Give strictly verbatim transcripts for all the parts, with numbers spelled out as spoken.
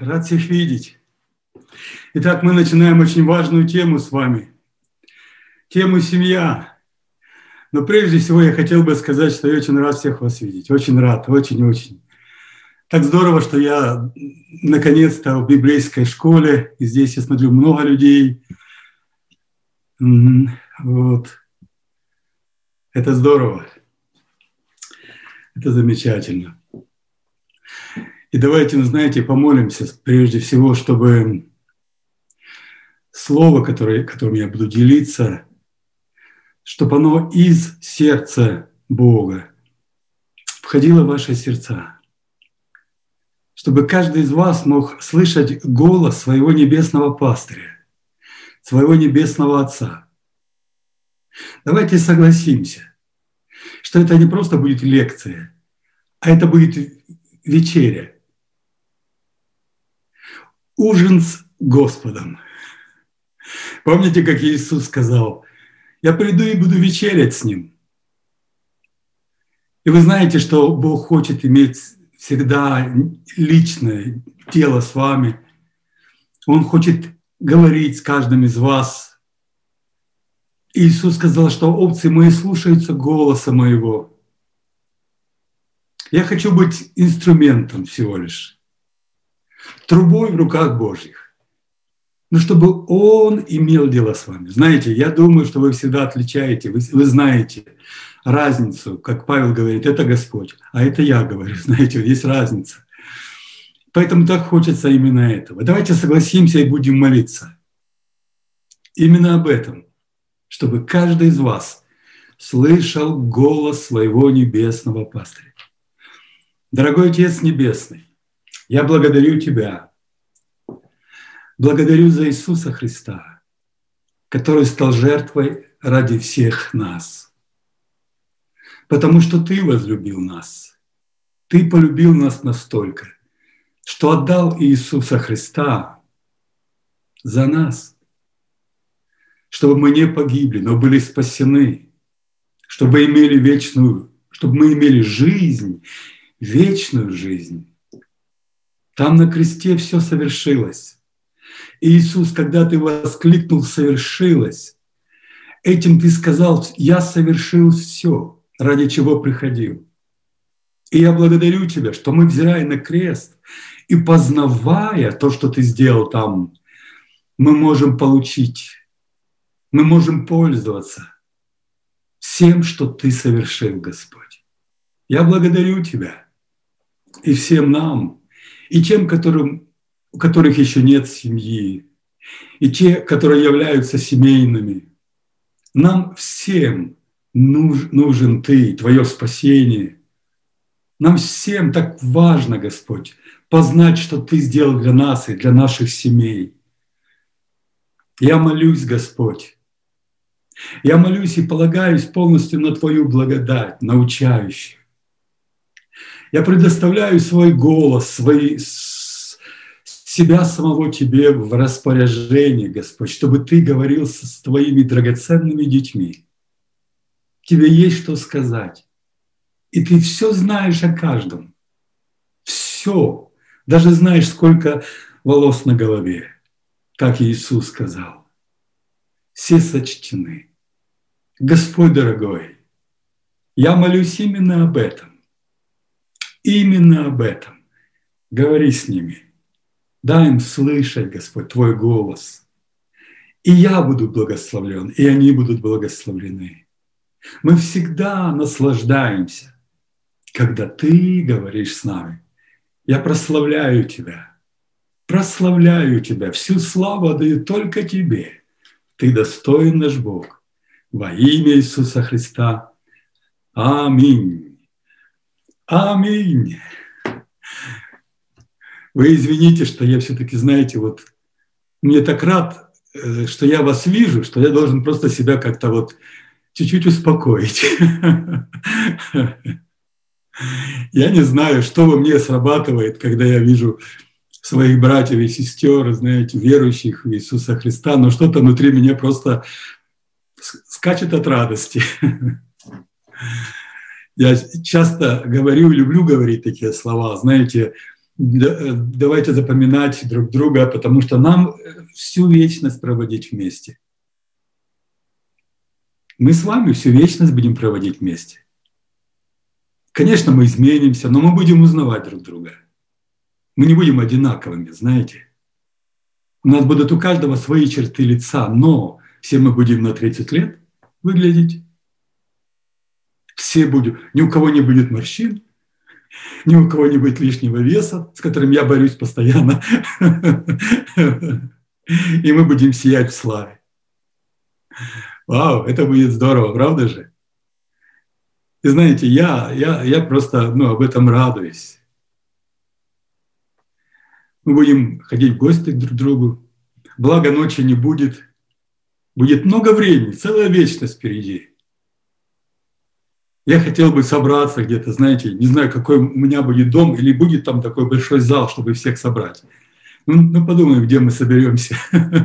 рад всех видеть. Итак, мы начинаем очень важную тему с вами. Тему «Семья». Но прежде всего я хотел бы сказать, что я очень рад всех вас видеть. Очень рад, очень-очень. Так здорово, что я наконец-то в библейской школе. И здесь я смотрю много людей. Вот. Это здорово. Это замечательно. И давайте, ну, знаете, помолимся прежде всего, чтобы слово, которое, которым я буду делиться, чтобы оно из сердца Бога входило в ваши сердца. Чтобы каждый из вас мог слышать голос своего небесного пастыря, своего небесного Отца. Давайте согласимся, что это не просто будет лекция, а это будет вечеря. Ужин с Господом. Помните, как Иисус сказал: «Я приду и буду вечерять с Ним». И вы знаете, что Бог хочет иметь всегда личное дело с вами. Он хочет говорить с каждым из вас. И Иисус сказал, что овцы мои слушаются голоса моего. Я хочу быть инструментом всего лишь, трубой в руках Божьих. Но чтобы Он имел дело с вами. Знаете, я думаю, что вы всегда отличаете, вы, вы знаете разницу, как Павел говорит, это Господь, а это я говорю, знаете, есть разница. Поэтому так хочется именно этого. Давайте согласимся и будем молиться. Именно об этом, чтобы каждый из вас слышал голос своего небесного пастыря. Дорогой Отец Небесный, я благодарю Тебя, благодарю за Иисуса Христа, который стал жертвой ради всех нас. Потому что Ты возлюбил нас. Ты полюбил нас настолько, что отдал Иисуса Христа за нас, чтобы мы не погибли, но были спасены, чтобы имели вечную, чтобы мы имели жизнь, вечную жизнь. Там на кресте все совершилось. И Иисус, когда Ты воскликнул «совершилось», этим Ты сказал: «Я совершил все, ради чего приходил». И я благодарю Тебя, что мы, взирая на крест и познавая то, что Ты сделал там, мы можем получить, мы можем пользоваться всем, что Ты совершил, Господь. Я благодарю Тебя и всем нам, и тем, которым, у которых еще нет семьи, и те, которые являются семейными. Нам всем нужен Ты, Твое спасение. Нам всем так важно, Господь, познать, что Ты сделал для нас и для наших семей. Я молюсь, Господь, я молюсь и полагаюсь полностью на Твою благодать, научающую. Я предоставляю свой голос, свои, себя самого Тебе в распоряжение, Господь, чтобы Ты говорил с Твоими драгоценными детьми. Тебе есть что сказать. И Ты все знаешь о каждом. Все. Даже знаешь, сколько волос на голове, как Иисус сказал. Все сочтены. Господь дорогой, я молюсь именно об этом. Именно об этом. Говори с ними. Дай им слышать, Господь, Твой голос. И я буду благословлен, и они будут благословлены. Мы всегда наслаждаемся, когда Ты говоришь с нами. Я прославляю Тебя, прославляю Тебя, всю славу отдаю только Тебе. Ты достоин, наш Бог. Во имя Иисуса Христа. Аминь. Аминь. Вы извините, что я все-таки, знаете, вот мне так рад, что я вас вижу, что я должен просто себя как-то вот чуть-чуть успокоить. Я не знаю, что во мне срабатывает, когда я вижу своих братьев и сестер, знаете, верующих в Иисуса Христа, но что-то внутри меня просто скачет от радости. Я часто говорю, люблю говорить такие слова, знаете, давайте запоминать друг друга, потому что нам всю вечность проводить вместе. Мы с вами всю вечность будем проводить вместе. Конечно, мы изменимся, но мы будем узнавать друг друга. Мы не будем одинаковыми, знаете. У нас будут у каждого свои черты лица, но все мы будем на тридцать лет выглядеть. Все будем, ни у кого не будет морщин, ни у кого не будет лишнего веса, с которым я борюсь постоянно. И мы будем сиять в славе. Вау, это будет здорово, правда же? И знаете, я, я, я просто ну, об этом радуюсь. Мы будем ходить в гости друг к другу. Благо ночи не будет. Будет много времени, целая вечность впереди. Я хотел бы собраться где-то, знаете, не знаю, какой у меня будет дом, или будет там такой большой зал, чтобы всех собрать. Ну, ну подумаем, где мы соберемся.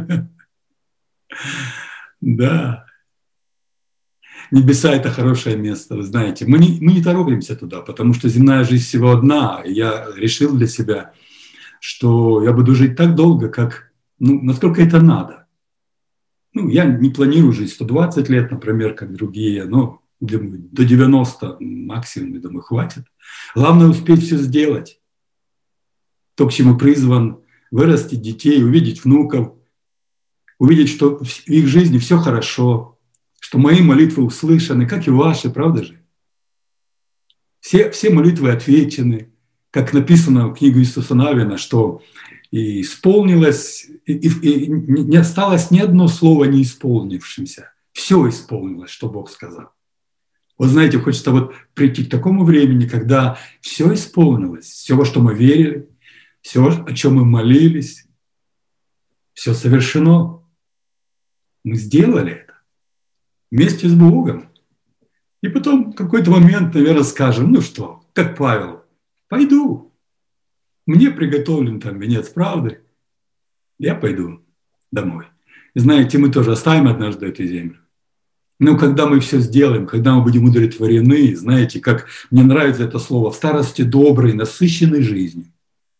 Да. Небеса – это хорошее место, вы знаете. Мы не, мы не торопимся туда, потому что земная жизнь всего одна. И я решил для себя, что я буду жить так долго, как, ну, насколько это надо. Ну, я не планирую жить сто двадцать лет, например, как другие, но до девяноста максимум, я думаю, хватит. Главное успеть все сделать. То, к чему призван вырастить детей, увидеть внуков, увидеть, что в их жизни все хорошо, что мои молитвы услышаны, как и ваши, правда же? Все, все молитвы отвечены, как написано в книге Иисуса Навина, что и исполнилось, и, и, и не осталось ни одно слово не исполнившимся. Все исполнилось, что Бог сказал. Вот знаете, хочется вот прийти к такому времени, когда все исполнилось, все, во что мы верили, все, о чем мы молились, все совершено. Мы сделали это вместе с Богом. И потом в какой-то момент, наверное, скажем, ну что, как Павел, пойду. Мне приготовлен там венец правды. Я пойду домой. И знаете, мы тоже оставим однажды эту землю. Но когда мы все сделаем, когда мы будем удовлетворены, знаете, как мне нравится это слово, в старости доброй, насыщенной жизнью.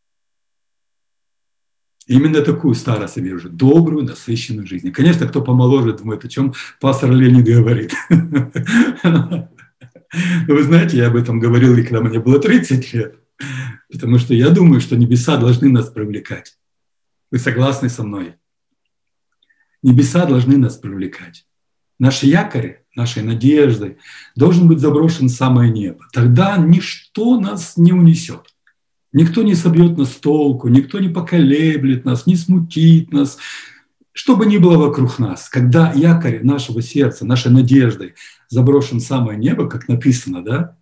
Именно такую старость я вижу, добрую, насыщенную жизнь. Конечно, кто помоложе, думает, о чем пастор Ленин говорит. Вы знаете, я об этом говорил, и когда мне было тридцать лет. Потому что я думаю, что небеса должны нас привлекать. Вы согласны со мной? Небеса должны нас привлекать. Наш якорь, нашей надежды должен быть заброшен в самое небо. Тогда ничто нас не унесет. Никто не собьет нас с толку, никто не поколеблет нас, не смутит нас, что бы ни было вокруг нас. Когда якорь нашего сердца, нашей надежды заброшен в самое небо, как написано, да,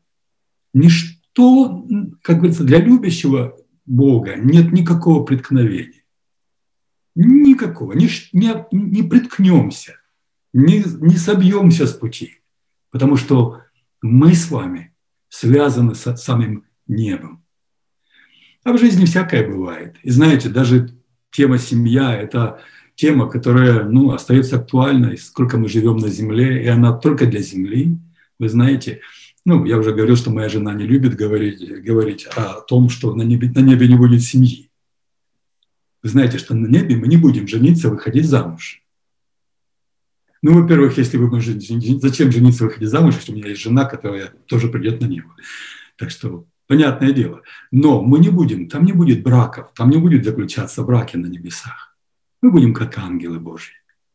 ничто, как говорится, для любящего Бога нет никакого преткновения. Никакого, не, не, не приткнемся. Не, не собьемся с пути, потому что мы с вами связаны с самим небом. А в жизни всякое бывает. И знаете, даже тема семья – это тема, которая ну, остается актуальной, сколько мы живем на земле, и она только для земли. Вы знаете, ну, я уже говорил, что моя жена не любит говорить, говорить о том, что на небе, на небе не будет семьи. Вы знаете, что на небе мы не будем жениться, выходить замуж. Ну, во-первых, если вы можете, зачем жениться, выходить замуж, если у меня есть жена, которая тоже придет на небо. Так что, понятное дело. Но мы не будем, там не будет браков, там не будет заключаться браки на небесах. Мы будем как ангелы Божьи.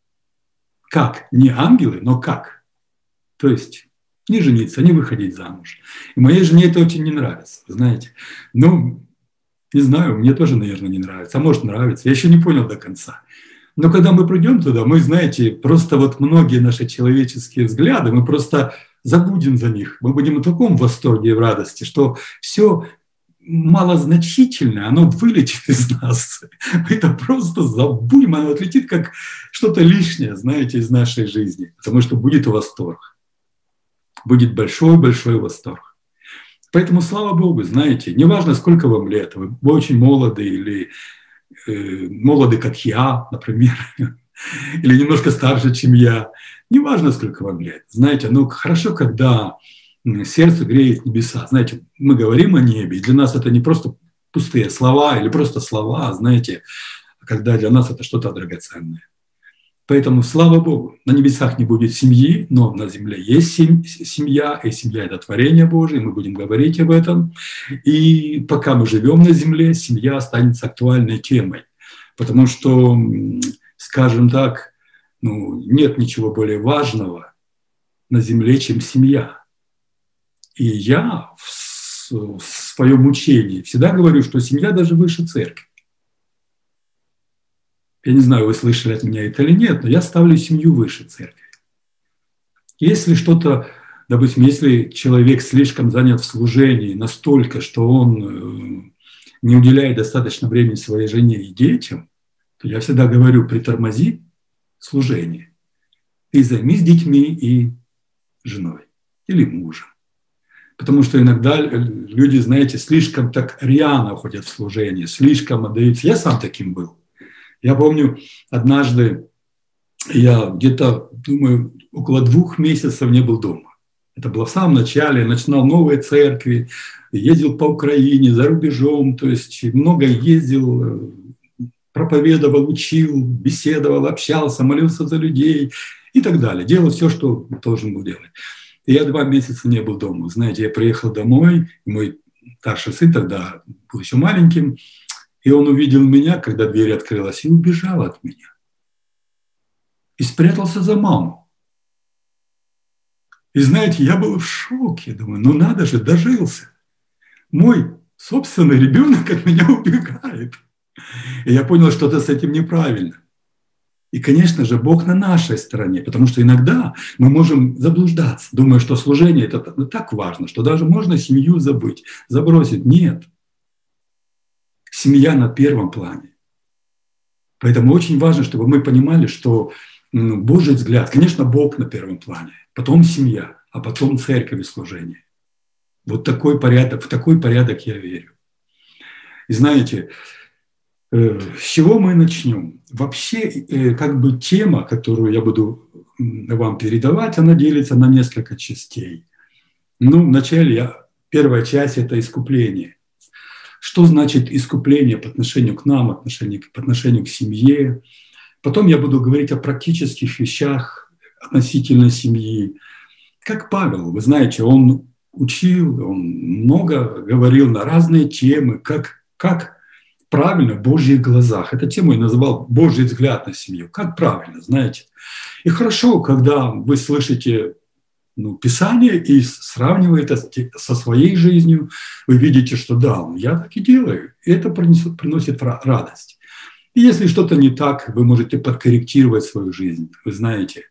Как? Не ангелы, но как? То есть не жениться, не выходить замуж. И моей жене это очень не нравится, знаете. Ну, не знаю, мне тоже, наверное, не нравится. А может, нравится. Я еще не понял до конца. Но когда мы придем туда, мы, знаете, просто вот многие наши человеческие взгляды, мы просто забудем за них. Мы будем в таком восторге и в радости, что все малозначительное, оно вылетит из нас. Это просто забудем, оно отлетит как что-то лишнее, знаете, из нашей жизни. Потому что будет восторг. Будет большой-большой восторг. Поэтому, слава Богу, знаете, неважно, сколько вам лет, вы очень молоды или э, молоды, как я, например, или немножко старше, чем я, неважно, сколько вам лет. Знаете, ну хорошо, когда сердце греет небеса. Знаете, мы говорим о небе, и для нас это не просто пустые слова или просто слова, знаете, когда для нас это что-то драгоценное. Поэтому, слава Богу, на небесах не будет семьи, но на земле есть семья, и семья – это творение Божие, мы будем говорить об этом. И пока мы живем на земле, семья останется актуальной темой, потому что, скажем так, ну, нет ничего более важного на земле, чем семья. И я в, в своем учении всегда говорю, что семья даже выше церкви. Я не знаю, вы слышали от меня это или нет, но я ставлю семью выше церкви. Если что-то, допустим, если человек слишком занят в служении настолько, что он не уделяет достаточно времени своей жене и детям, то я всегда говорю, притормози служение и займись детьми и женой или мужем. Потому что иногда люди, знаете, слишком так рьяно уходят в служение, слишком отдаются. Я сам таким был. Я помню, однажды я где-то, думаю, около двух месяцев не был дома. Это было в самом начале, я начинал новые церкви, ездил по Украине, за рубежом, то есть много ездил, проповедовал, учил, беседовал, общался, молился за людей и так далее. Делал все, что должен был делать. И я два месяца не был дома. Знаете, я приехал домой, мой старший сын тогда был еще маленьким, и он увидел меня, когда дверь открылась, и убежал от меня. И спрятался за маму. И знаете, я был в шоке. Думаю, ну надо же, дожился. Мой собственный ребенок от меня убегает. И я понял, что это с этим неправильно. И, конечно же, Бог на нашей стороне, потому что иногда мы можем заблуждаться, думая, что служение – это так важно, что даже можно семью забыть, забросить. Нет. Семья на первом плане. Поэтому очень важно, чтобы мы понимали, что ну, Божий взгляд, конечно, Бог на первом плане, потом семья, а потом церковь и служение. Вот такой порядок, в такой порядок я верю. И знаете, с чего мы начнем? Вообще, как бы тема, которую я буду вам передавать, она делится на несколько частей. Ну, вначале я, первая часть – это искупление. Что значит искупление по отношению к нам, отношению, по отношению к семье? Потом я буду говорить о практических вещах относительно семьи. Как Павел, вы знаете, он учил, он много говорил на разные темы, как, как правильно в Божьих глазах. Эту тему я называл «Божий взгляд на семью». Как правильно, знаете. И хорошо, когда вы слышите ну, Писание и сравниваете это со своей жизнью, вы видите, что да, я так и делаю, и это приносит, приносит радость. И если что-то не так, вы можете подкорректировать свою жизнь, вы знаете.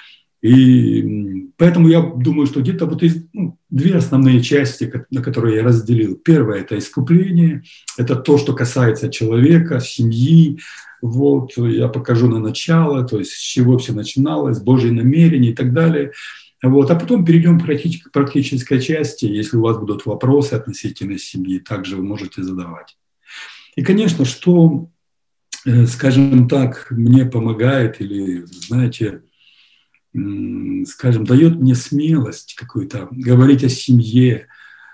И поэтому я думаю, что где-то вот есть ну, две основные части, на которые я разделил. Первое – это искупление, это то, что касается человека, семьи. Вот, я покажу на начало, то есть с чего все начиналось, Божьи намерения и так далее. Вот, а потом перейдем к практической части. Если у вас будут вопросы относительно семьи, также вы можете задавать. И, конечно, что, скажем так, мне помогает или, знаете, скажем, дает мне смелость какую-то говорить о семье,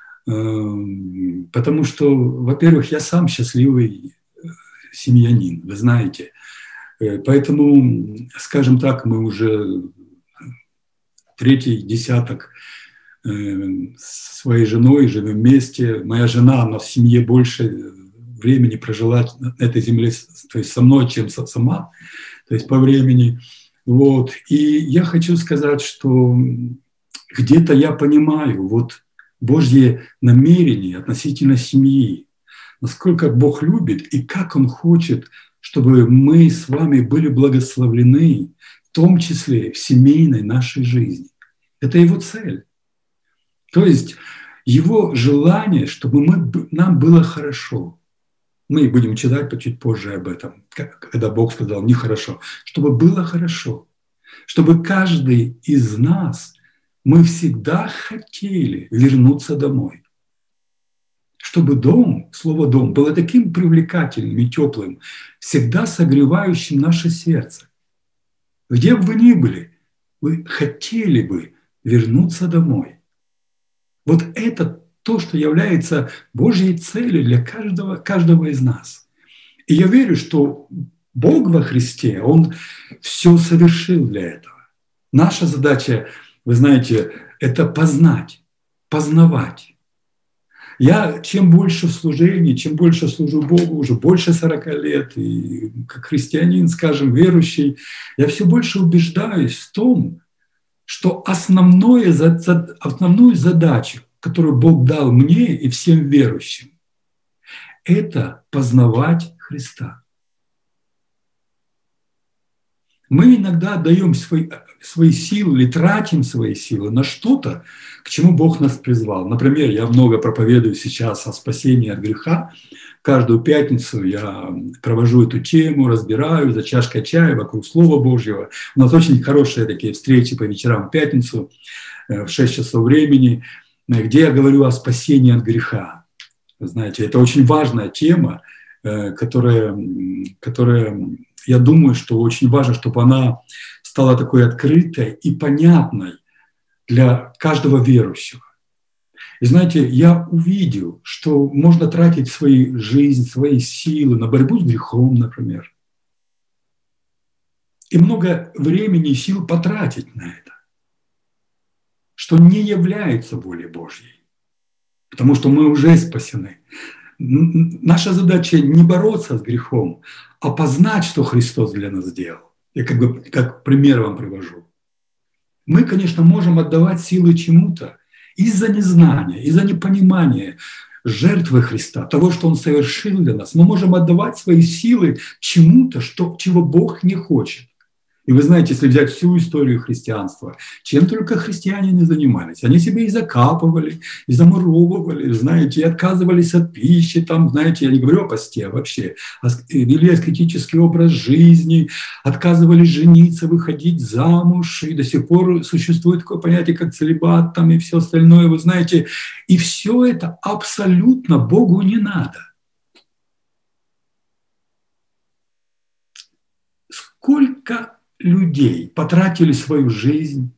потому что, во-первых, я сам счастливый семьянин, вы знаете. Поэтому, скажем так, мы уже третий десяток с своей женой живем вместе. Моя жена, она в семье больше времени прожила на этой земле, то есть со мной, чем сама, то есть по времени. Вот. И я хочу сказать, что где-то я понимаю вот Божье намерение относительно семьи, насколько Бог любит и как Он хочет, чтобы мы с вами были благословлены, в том числе в семейной нашей жизни. Это Его цель. То есть Его желание, чтобы мы, нам было хорошо. Мы будем читать чуть позже об этом, когда Бог сказал «нехорошо», чтобы было хорошо, чтобы каждый из нас, мы всегда хотели вернуться домой. Чтобы дом, слово «дом», было таким привлекательным и теплым, всегда согревающим наше сердце. Где бы вы ни были, вы хотели бы вернуться домой. Вот это то, что является Божьей целью для каждого, каждого из нас. И я верю, что Бог во Христе, Он все совершил для этого. Наша задача, вы знаете, это познать, познавать. Я чем больше в служении, чем больше служу Богу, уже больше сорока лет, и как христианин, скажем, верующий, я все больше убеждаюсь в том, что основное, основную задачу, которую Бог дал мне и всем верующим, это познавать Христа. Мы иногда отдаем свои, свои силы или тратим свои силы на что-то, к чему Бог нас призвал. Например, я много проповедую сейчас о спасении от греха. Каждую пятницу я провожу эту тему, разбираю за чашкой чая вокруг Слова Божьего. У нас очень хорошие такие встречи по вечерам в пятницу в шесть часов времени, где я говорю о спасении от греха. Вы знаете, это очень важная тема, которая, которая, я думаю, что очень важно, чтобы она стала такой открытой и понятной для каждого верующего. И знаете, я увидел, что можно тратить свою жизнь, свои силы на борьбу с грехом, например, и много времени и сил потратить на это, что не является волей Божьей, потому что мы уже спасены. Наша задача не бороться с грехом, а познать, что Христос для нас сделал. Я как бы как пример вам привожу. Мы, конечно, можем отдавать силы чему-то из-за незнания, из-за непонимания жертвы Христа, того, что Он совершил для нас. Мы можем отдавать свои силы чему-то, что, чего Бог не хочет. И вы знаете, если взять всю историю христианства, чем только христиане не занимались. Они себе и закапывали, и замуровывали, знаете, и отказывались от пищи, там, знаете, я не говорю о посте, а вообще, вели аскетический образ жизни, отказывались жениться, выходить замуж, и до сих пор существует такое понятие, как целибат, там, и все остальное, вы знаете. И все это абсолютно Богу не надо. Сколько людей потратили свою жизнь,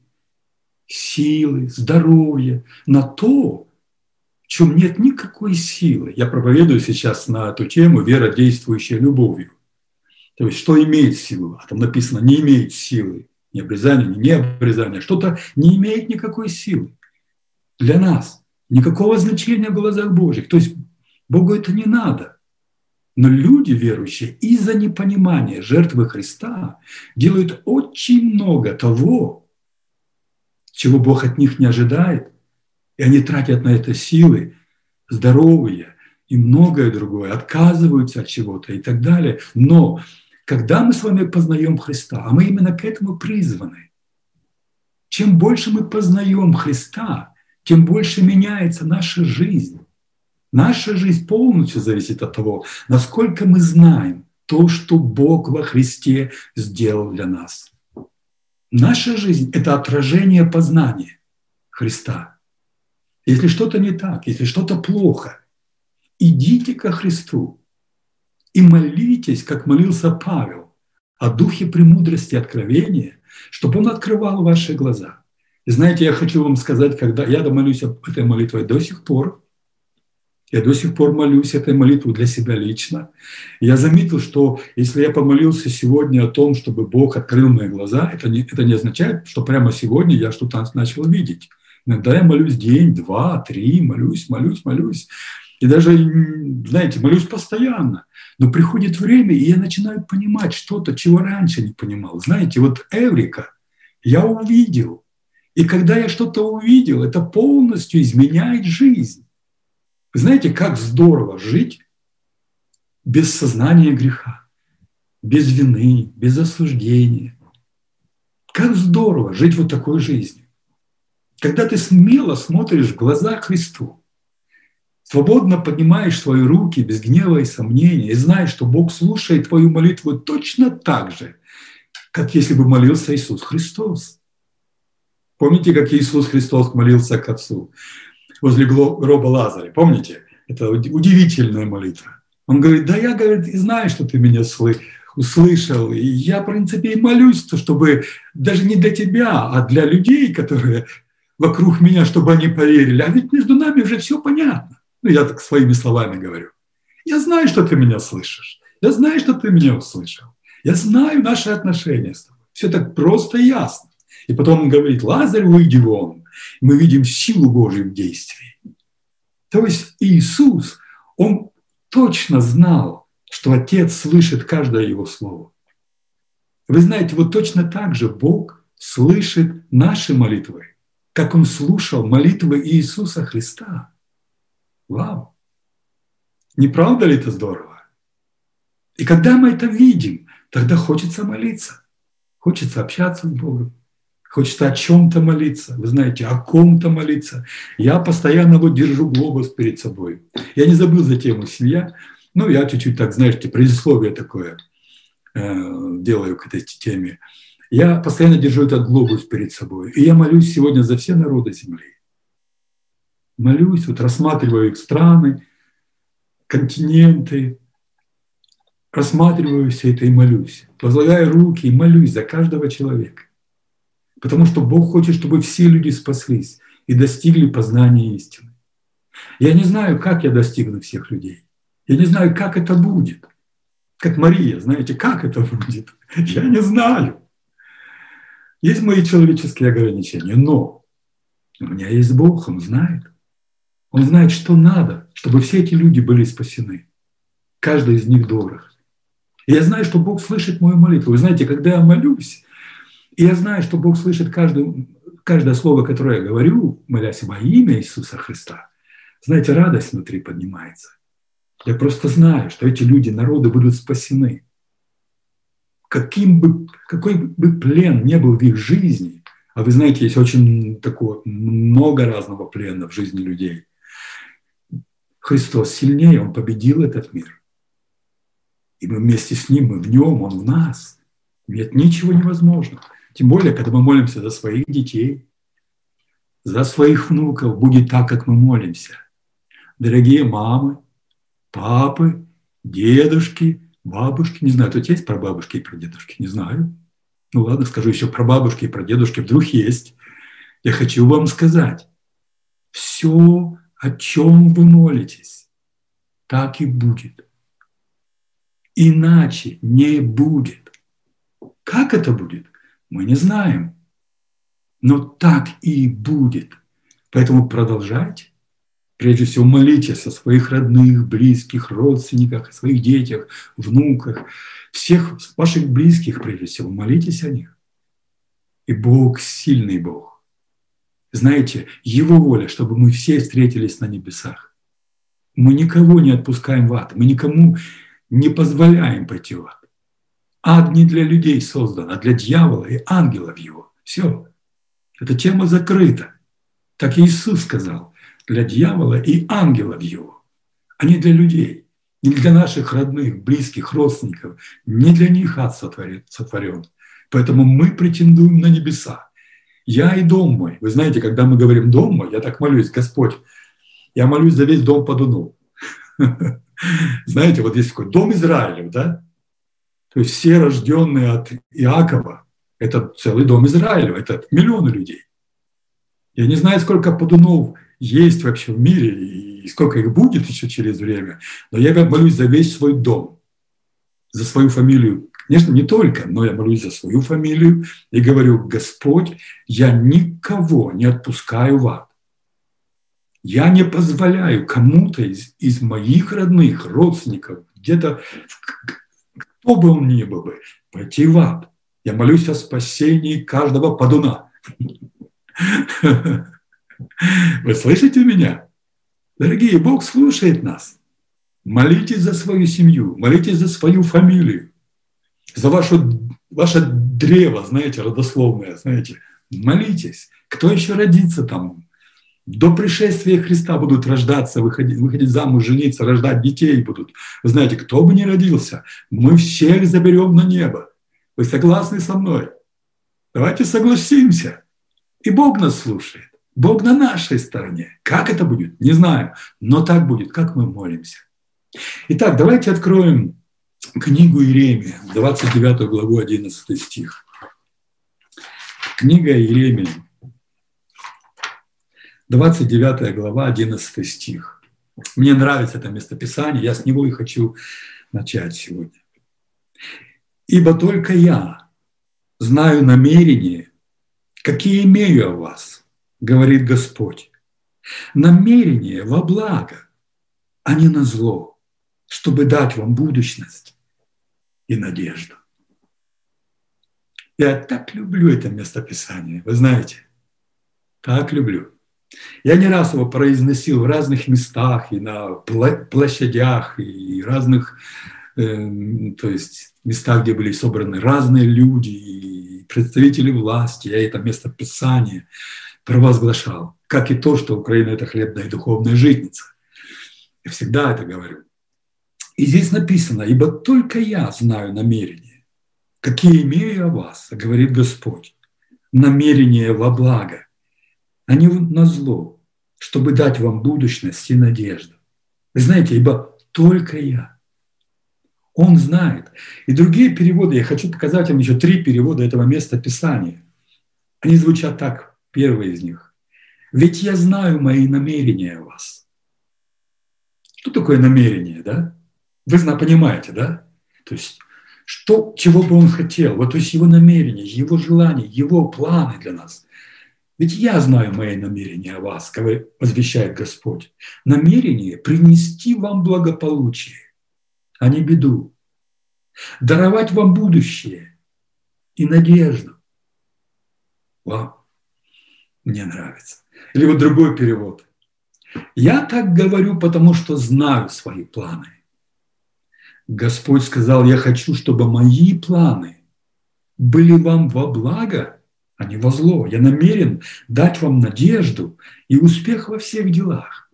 силы, здоровье на то, в чем нет никакой силы. Я проповедую сейчас на эту тему «Вера, действующая любовью». То есть, что имеет силу? А там написано «не имеет силы». Не обрезание, не обрезание. Что-то не имеет никакой силы для нас. Никакого значения в глазах Божьих. То есть, Богу это не надо. Но люди верующие из-за непонимания жертвы Христа делают очень много того, чего Бог от них не ожидает, и они тратят на это силы, здоровье и многое другое, отказываются от чего-то и так далее. Но когда мы с вами познаем Христа, а мы именно к этому призваны, чем больше мы познаем Христа, тем больше меняется наша жизнь. Наша жизнь полностью зависит от того, насколько мы знаем то, что Бог во Христе сделал для нас. Наша жизнь – это отражение познания Христа. Если что-то не так, если что-то плохо, идите ко Христу и молитесь, как молился Павел, о духе премудрости и откровения, чтобы Он открывал ваши глаза. И знаете, я хочу вам сказать, когда я молюсь этой молитвой до сих пор, я до сих пор молюсь этой молитвой для себя лично. Я заметил, что если я помолился сегодня о том, чтобы Бог открыл мои глаза, это не, это не означает, что прямо сегодня я что-то начал видеть. Иногда я молюсь день, два, три, молюсь, молюсь, молюсь. И даже, знаете, молюсь постоянно. Но приходит время, и я начинаю понимать что-то, чего раньше не понимал. Знаете, вот эврика, я увидел. И когда я что-то увидел, это полностью изменяет жизнь. Вы знаете, как здорово жить без сознания греха, без вины, без осуждения. Как здорово жить вот такой жизнью. Когда ты смело смотришь в глаза Христу, свободно поднимаешь свои руки без гнева и сомнения, и знаешь, что Бог слушает твою молитву точно так же, как если бы молился Иисус Христос. Помните, как Иисус Христос молился к Отцу возле гроба Лазаря? Помните? Это удивительная молитва. Он говорит: да я, говорит, и знаю, что ты меня услышал, и я, в принципе, и молюсь, чтобы даже не для тебя, а для людей, которые вокруг меня, чтобы они поверили. А ведь между нами уже все понятно. Ну, я так своими словами говорю. Я знаю, что ты меня слышишь. Я знаю, что ты меня услышал. Я знаю наши отношения с тобой. Все так просто и ясно. И потом он говорит: Лазарь, выйди вон. Мы видим силу Божию в действии. То есть Иисус, он точно знал, что Отец слышит каждое его слово. Вы знаете, вот точно так же Бог слышит наши молитвы, как Он слушал молитвы Иисуса Христа. Вау! Не правда ли это здорово? И когда мы это видим, тогда хочется молиться, хочется общаться с Богом, хочется о чем-то молиться, вы знаете, о ком-то молиться. Я постоянно вот держу глобус перед собой. Я не забыл за тему семья, ну, я чуть-чуть так, знаете, предисловие такое э, делаю к этой теме. Я постоянно держу этот глобус перед собой. И я молюсь сегодня за все народы земли. Молюсь, вот рассматриваю их страны, континенты, рассматриваю все это и молюсь. Возлагаю руки и молюсь за каждого человека. Потому что Бог хочет, чтобы все люди спаслись и достигли познания истины. Я не знаю, как я достигну всех людей. Я не знаю, как это будет. Как Мария, знаете, как это будет? Я не знаю. Есть мои человеческие ограничения, но у меня есть Бог, Он знает. Он знает, что надо, чтобы все эти люди были спасены. Каждый из них дорог. И я знаю, что Бог слышит мою молитву. Вы знаете, когда я молюсь, и я знаю, что Бог слышит каждое, каждое слово, которое я говорю, молясь во имя Иисуса Христа, знаете, радость внутри поднимается. Я просто знаю, что эти люди, народы будут спасены. Каким бы, какой бы плен не был в их жизни, а вы знаете, есть очень такого, много разного плена в жизни людей, Христос сильнее, Он победил этот мир. И мы вместе с Ним, мы в Нем, Он в нас. Нет ничего невозможного. Тем более, когда мы молимся за своих детей, за своих внуков, будет так, как мы молимся. Дорогие мамы, папы, дедушки, бабушки. Не знаю, тут есть про бабушки и про дедушки? Не знаю. Ну ладно, скажу еще про бабушки и про дедушки. Вдруг есть. Я хочу вам сказать. Все, о чем вы молитесь, так и будет. Иначе не будет. Как это будет? Мы не знаем. Но так и будет. Поэтому продолжайте. Прежде всего, молитесь о своих родных, близких, родственниках, о своих детях, внуках, всех ваших близких, прежде всего, молитесь о них. И Бог, сильный Бог. Знаете, Его воля, чтобы мы все встретились на небесах. Мы никого не отпускаем в ад, мы никому не позволяем пойти в ад. Ад не для людей создан, а для дьявола и ангелов его. Все. Эта тема закрыта. Так Иисус сказал. Для дьявола и ангелов его, а не для людей, не для наших родных, близких, родственников, не для них ад сотворен. Поэтому мы претендуем на небеса. Я и дом мой. Вы знаете, когда мы говорим «дом мой», я так молюсь: Господь, я молюсь за весь дом Подунов. Знаете, вот есть такой дом Израилев, да? То есть все рожденные от Иакова, это целый дом Израилева, это миллионы людей. Я не знаю, сколько Подунов есть вообще в мире, и сколько их будет еще через время, но я молюсь за весь свой дом, за свою фамилию. Конечно, не только, но я молюсь за свою фамилию и говорю: Господь, я никого не отпускаю в ад. Я не позволяю кому-то из, из моих родных, родственников, где-то, кто бы он ни был бы, пойти в ад. Я молюсь о спасении каждого подуна. Вы слышите меня? Дорогие, Бог слушает нас. Молитесь за свою семью, молитесь за свою фамилию, за вашу, ваше древо, знаете, родословное, знаете. Молитесь. Кто еще родится там? До пришествия Христа будут рождаться, выходить, выходить замуж, жениться, рождать детей будут. Вы знаете, кто бы ни родился, мы всех заберем на небо. Вы согласны со мной? Давайте согласимся. И Бог нас слушает. Бог на нашей стороне. Как это будет? Не знаю. Но так будет, как мы молимся. Итак, давайте откроем книгу Иеремия, двадцать девятую главу, одиннадцатый стих. Книга Иеремия, двадцать девятая глава, одиннадцатый стих. Мне нравится это местописание, я с него и хочу начать сегодня. «Ибо только я знаю намерения, какие имею о вас, говорит Господь, намерения во благо, а не на зло, чтобы дать вам будущность и надежду». Я так люблю это местописание, вы знаете, так люблю. Я не раз его произносил в разных местах, и на площадях, и разных, э, то есть местах, где были собраны разные люди, и представители власти. Я это местописание провозглашал, как и то, что Украина – это хлебная и духовная житница. Я всегда это говорю. И здесь написано: «Ибо только я знаю намерения, какие имею о вас, говорит Господь, намерения во благо, а не на зло, чтобы дать вам будущность и надежду». Вы знаете, ибо только я. Он знает. И другие переводы, я хочу показать вам еще три перевода этого места Писания. Они звучат так, первый из них. «Ведь я знаю мои намерения о вас». Что такое намерение, да? Вы понимаете, да? То есть, что, чего бы он хотел, вот, то есть его намерения, его желания, его планы для нас. «Ведь я знаю мои намерения о вас», – возвещает Господь. Намерение принести вам благополучие, а не беду. Даровать вам будущее и надежду. Вау, мне нравится. Или вот другой перевод. «Я так говорю, потому что знаю свои планы. Господь сказал: я хочу, чтобы мои планы были вам во благо, а не во зло. Я намерен дать вам надежду и успех во всех делах».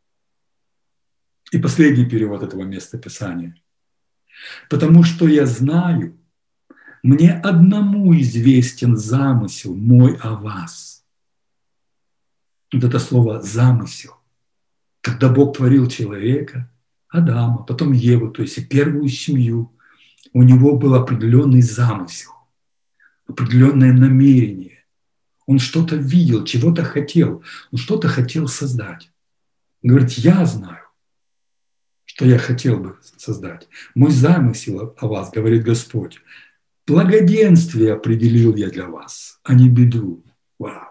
И последний перевод этого места Писания. «Потому что я знаю, мне одному известен замысел мой о вас». Вот это слово «замысел». Когда Бог творил человека, Адама, потом Еву, то есть и первую семью, у него был определенный замысел, определенное намерение. Он что-то видел, чего-то хотел, он что-то хотел создать. Он говорит: я знаю, что я хотел бы создать. Мой замысел о вас, говорит Господь. Благоденствие определил я для вас, а не беду. Вау.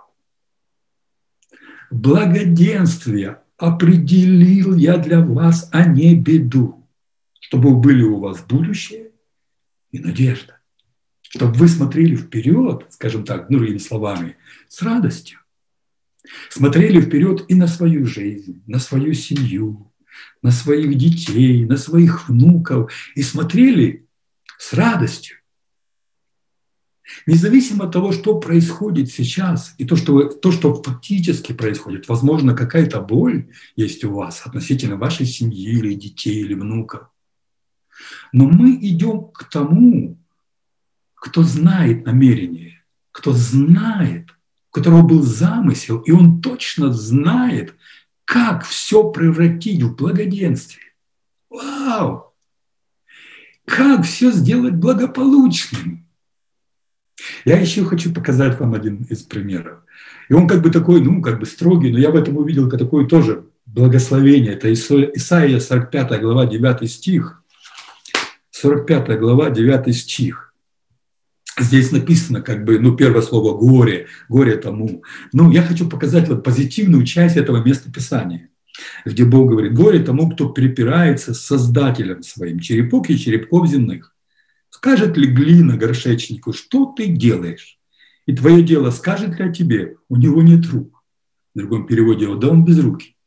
Благоденствие определил я для вас, а не беду. Чтобы были у вас будущее и надежда. Чтобы вы смотрели вперед, скажем так, ну, другими словами, с радостью. Смотрели вперед и на свою жизнь, на свою семью, на своих детей, на своих внуков. И смотрели с радостью. Независимо от того, что происходит сейчас, и то что, то, что фактически происходит, возможно, какая-то боль есть у вас относительно вашей семьи, или детей, или внуков. Но мы идем к тому, кто знает намерение, кто знает, у которого был замысел, и он точно знает, как все превратить в благоденствие. Вау! Как все сделать благополучным. Я еще хочу показать вам один из примеров. И он как бы такой, ну, как бы строгий, но я в этом увидел такое тоже благословение. Это Исайя сорок пятая глава, девятый стих. сорок пятая глава, девятый стих. Здесь написано как бы, ну, первое слово «горе», «горе тому». Ну, я хочу показать вот позитивную часть этого местописания, где Бог говорит: «Горе тому, кто припирается с Создателем своим, черепок и черепков земных. Скажет ли глина горшечнику: что ты делаешь? И твое дело скажет ли о тебе: у него нет рук?» В другом переводе: да он безрукий.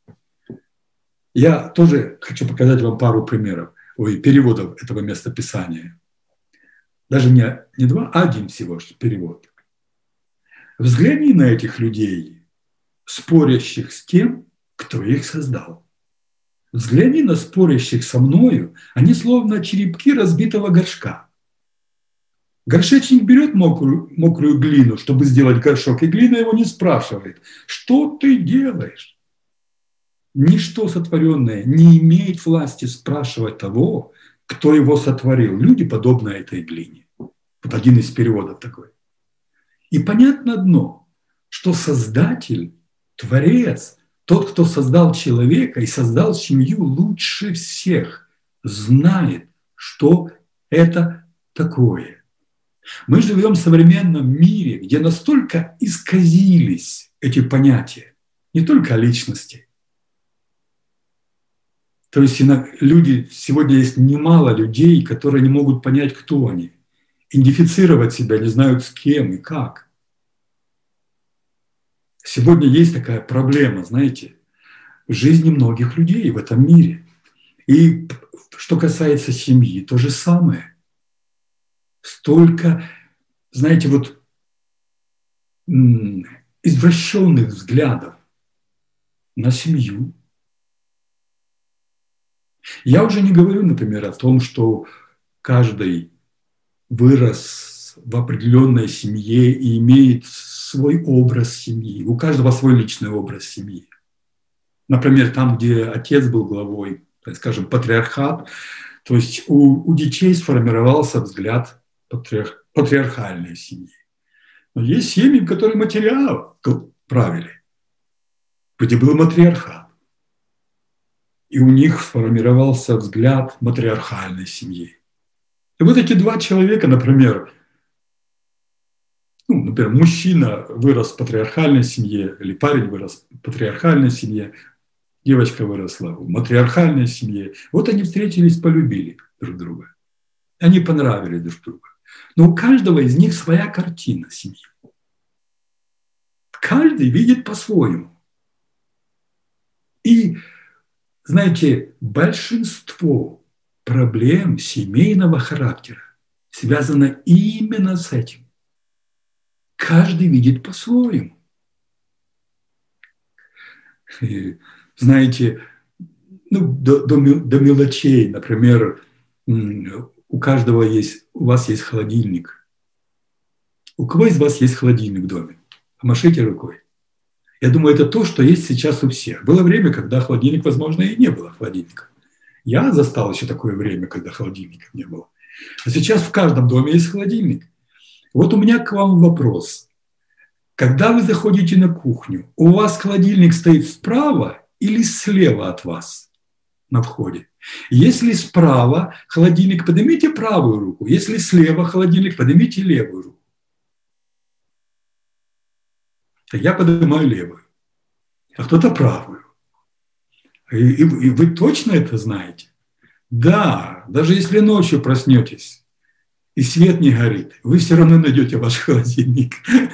Я тоже хочу показать вам пару примеров, ой, переводов этого местописания. Даже не, не два, а один всего перевод. «Взгляни на этих людей, спорящих с тем, кто их создал. Взгляни на спорящих со мною, они словно черепки разбитого горшка. Горшечник берет мокрую, мокрую глину, чтобы сделать горшок, и глина его не спрашивает: что ты делаешь? Ничто сотворенное не имеет власти спрашивать того, кто его сотворил. Люди подобны этой глине». Вот один из переводов такой. И понятно одно, что Создатель Творец, тот, кто создал человека и создал семью лучше всех, знает, что это такое. Мы живем в современном мире, где настолько исказились эти понятия, не только о личности. То есть люди, сегодня есть немало людей, которые не могут понять, кто они. Идентифицировать себя не знают с кем и как. Сегодня есть такая проблема, знаете, в жизни многих людей в этом мире. И что касается семьи, то же самое. Столько, знаете, вот извращенных взглядов на семью. Я уже не говорю, например, о том, что каждый вырос в определенной семье и имеет свой образ семьи. У каждого свой личный образ семьи. Например, там, где отец был главой, так скажем, патриархат, то есть у, у детей сформировался взгляд патриарх, патриархальной семьи. Но есть семьи, которые материал правили, где был матриархат. И у них сформировался взгляд матриархальной семьи. И вот эти два человека, например, ну, например, мужчина вырос в патриархальной семье, или парень вырос в патриархальной семье, девочка выросла в матриархальной семье. Вот они встретились, полюбили друг друга. Они понравились друг другу. Но у каждого из них своя картина семьи. Каждый видит по-своему. И, знаете, большинство проблем семейного характера связано именно с этим. Каждый видит по-своему. И, знаете, ну, до, до, до мелочей, например, у каждого есть, у вас есть холодильник. У кого из вас есть холодильник в доме? Помашите рукой. Я думаю, это то, что есть сейчас у всех. Было время, когда холодильник, возможно, и не было холодильника. Я застал еще такое время, когда холодильника не было. А сейчас в каждом доме есть холодильник. Вот у меня к вам вопрос. Когда вы заходите на кухню, у вас холодильник стоит справа или слева от вас на входе? Если справа холодильник, поднимите правую руку. Если слева холодильник, поднимите левую руку. Я поднимаю левую, а кто-то правую. И, и, и вы точно это знаете? Да, даже если ночью проснетесь, и свет не горит, вы все равно найдете ваш холодильник.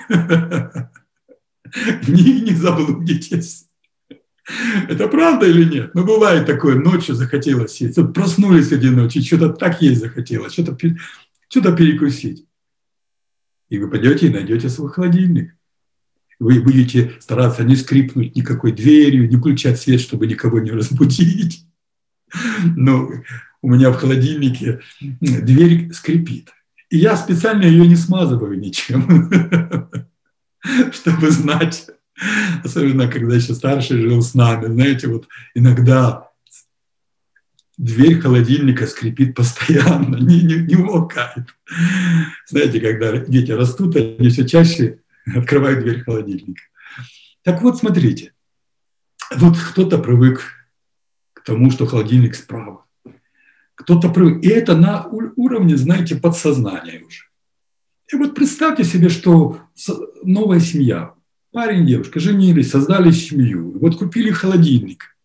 Не, не заблудитесь. Это правда или нет? Ну, бывает такое, ночью захотелось есть. Вот проснулись среди ночи, что-то так есть захотелось, что-то, что-то перекусить. И вы пойдете и найдете свой холодильник. Вы будете стараться не скрипнуть никакой дверью, не включать свет, чтобы никого не разбудить. Но у меня в холодильнике дверь скрипит. И я специально ее не смазываю ничем, чтобы знать, особенно когда еще старший жил с нами, знаете, вот иногда дверь холодильника скрипит постоянно, не, не, не умолкает. Знаете, когда дети растут, они все чаще открывают дверь холодильника. Так вот, смотрите, вот кто-то привык к тому, что холодильник справа. Кто-то привык. И это на уровне, знаете, подсознания уже. И вот представьте себе, что новая семья, парень и девушка, женились, создали семью, вот купили холодильник.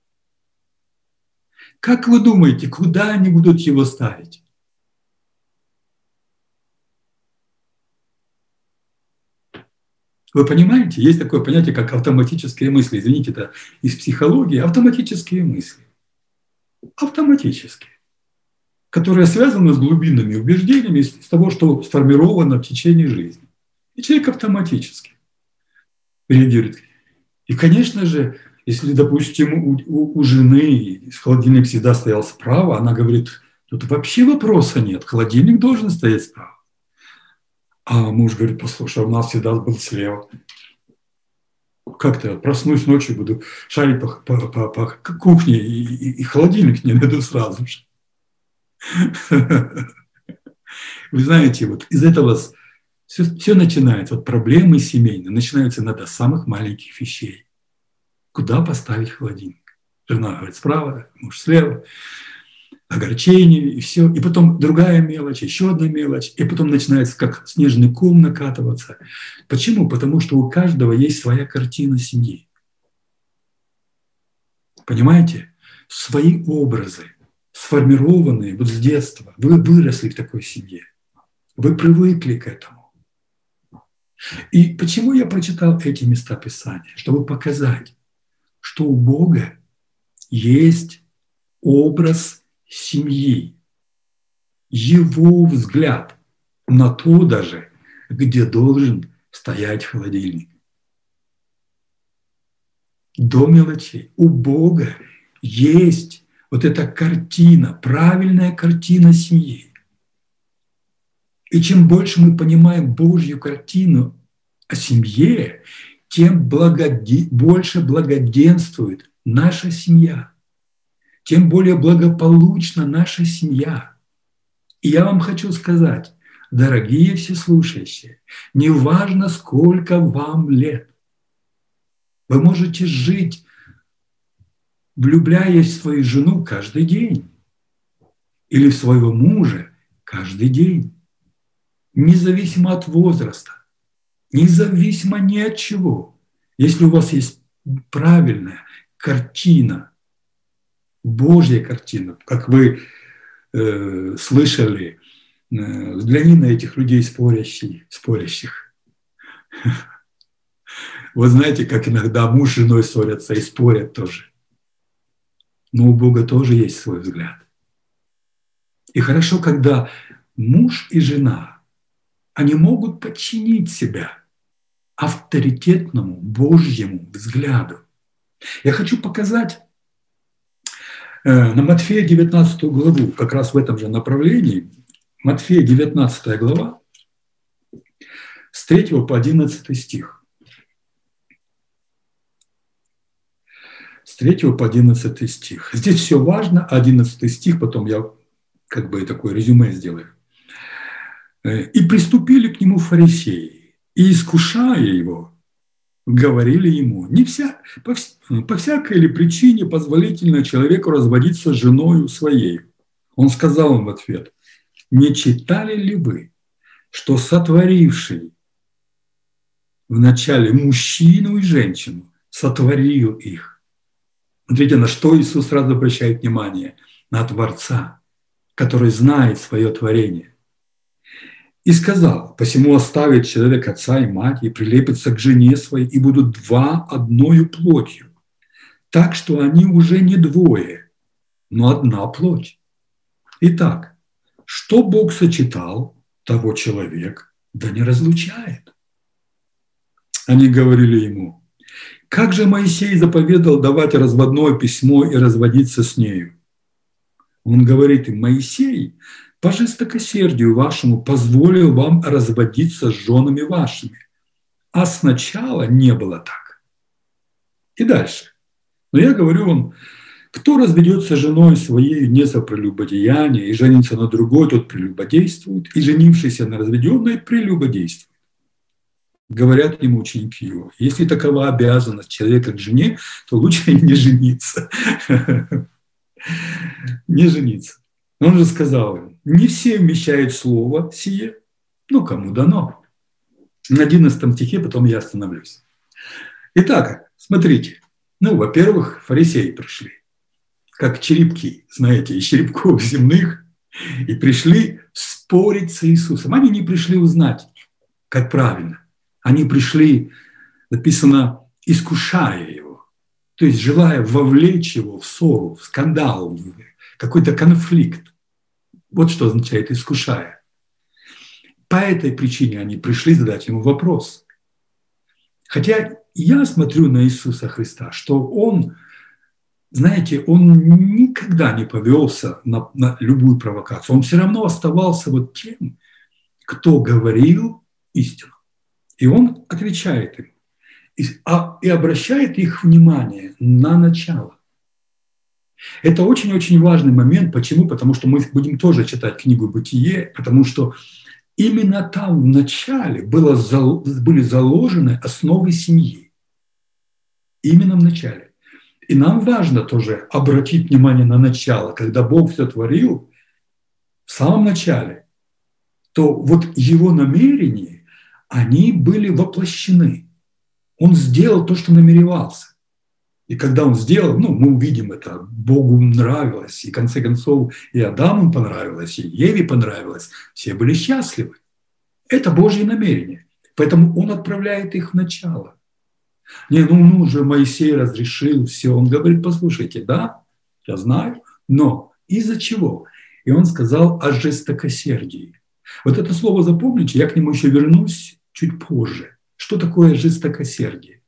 Как вы думаете, куда они будут его ставить? Вы понимаете, есть такое понятие, как автоматические мысли. Извините, это из психологии. Автоматические мысли. Автоматические. Которые связаны с глубинными убеждениями из того, что сформировано в течение жизни. И человек автоматически реагирует. И, конечно же, если, допустим, у, у, у жены холодильник всегда стоял справа, она говорит, тут вообще вопроса нет, холодильник должен стоять справа. А муж говорит, послушай, у нас всегда был слева. Как-то проснусь ночью, буду шарить по, по, по, по кухне, и, и, и холодильник не найду сразу же. Вы знаете, вот из этого все, все начинается, вот проблемы семейные начинаются иногда с самых маленьких вещей. куда поставить холодильник. Жена говорит справа, муж слева, огорчение, и все. И потом другая мелочь, еще одна мелочь, и потом начинается как снежный ком накатываться. Почему? Потому что у каждого есть своя картина семьи. Понимаете? Свои образы, сформированные вот с детства. Вы выросли в такой семье. Вы привыкли к этому. И почему я прочитал эти места Писания? Чтобы показать, что у Бога есть образ семьи, его взгляд на то даже, где должен стоять холодильник. До мелочей. У Бога есть вот эта картина, правильная картина семьи. И чем больше мы понимаем Божью картину о семье, тем благоде... больше благоденствует наша семья, тем более благополучна наша семья. И я вам хочу сказать, дорогие все слушающие, неважно, сколько вам лет, вы можете жить, влюбляясь в свою жену каждый день или в своего мужа каждый день, независимо от возраста, независимо ни от чего. Если у вас есть правильная картина, Божья картина, как вы э, слышали, э, взгляни на этих людей спорящих, спорящих. Вы знаете, как иногда муж с женой ссорятся и спорят тоже. Но у Бога тоже есть свой взгляд. И хорошо, когда муж и жена, они могут подчинить себя авторитетному Божьему взгляду. Я хочу показать э, на Матфея девятнадцатую главу, как раз в этом же направлении. Матфея девятнадцатая глава, с третьего по одиннадцатый стих. С третьего по одиннадцатый стих. Здесь все важно, одиннадцатый стих, потом я как бы такое резюме сделаю. «И приступили к нему фарисеи, и, искушая его, говорили ему, не вся, по, по всякой ли причине позволительно человеку разводиться с женою своей. Он сказал им в ответ, не читали ли вы, что сотворивший вначале мужчину и женщину сотворил их? Смотрите, на что Иисус сразу обращает внимание. На Творца, который знает свое творение. И сказал, посему оставит человек отца и мать, и прилепится к жене своей, и будут два одною плотью. Так что они уже не двое, но одна плоть. Итак, что Бог сочетал, того человек да не разлучает. Они говорили ему, как же Моисей заповедал давать разводное письмо и разводиться с нею? Он говорит им, Моисей по жестокосердию вашему позволил вам разводиться с женами вашими, а сначала не было так. И дальше. Но я говорю вам, кто разведется с женой своей не за прелюбодеяние и женится на другой, тот прелюбодействует, и женившийся на разведенной прелюбодействует. Говорят ему ученики его, если такова обязанность человека к жене, то лучше и не жениться. Не жениться. Он же сказал им, не все вмещают слово сие, ну кому дано. На одиннадцатом стихе потом я остановлюсь. Итак, смотрите. Ну, во-первых, фарисеи пришли, как черепки, знаете, из черепков земных, и пришли спорить с Иисусом. Они не пришли узнать, как правильно. Они пришли, написано, искушая его, то есть желая вовлечь его в ссору, в скандал, в какой-то конфликт. Вот что означает искушая. По этой причине они пришли задать ему вопрос. Хотя я смотрю на Иисуса Христа, что Он, знаете, Он никогда не повелся на, на любую провокацию. Он все равно оставался вот тем, кто говорил истину. И он отвечает им и, а, и обращает их внимание на начало. Это очень-очень важный момент. Почему? Потому что мы будем тоже читать книгу «Бытие», потому что именно там в начале было, были заложены основы семьи. Именно в начале. И нам важно тоже обратить внимание на начало. Когда Бог все творил в самом начале, то вот его намерения, они были воплощены. Он сделал то, что намеревался. И когда он сделал, ну, мы увидим это, Богу нравилось, и в конце концов и Адаму понравилось, и Еве понравилось, все были счастливы. Это Божье намерение. Поэтому он отправляет их в начало. Не, ну, ну уже Моисей разрешил все. Он говорит, послушайте, да, я знаю, но из-за чего? И он сказал о жестокосердии. Вот это слово запомните, я к нему еще вернусь чуть позже. Что такое жестокосердие?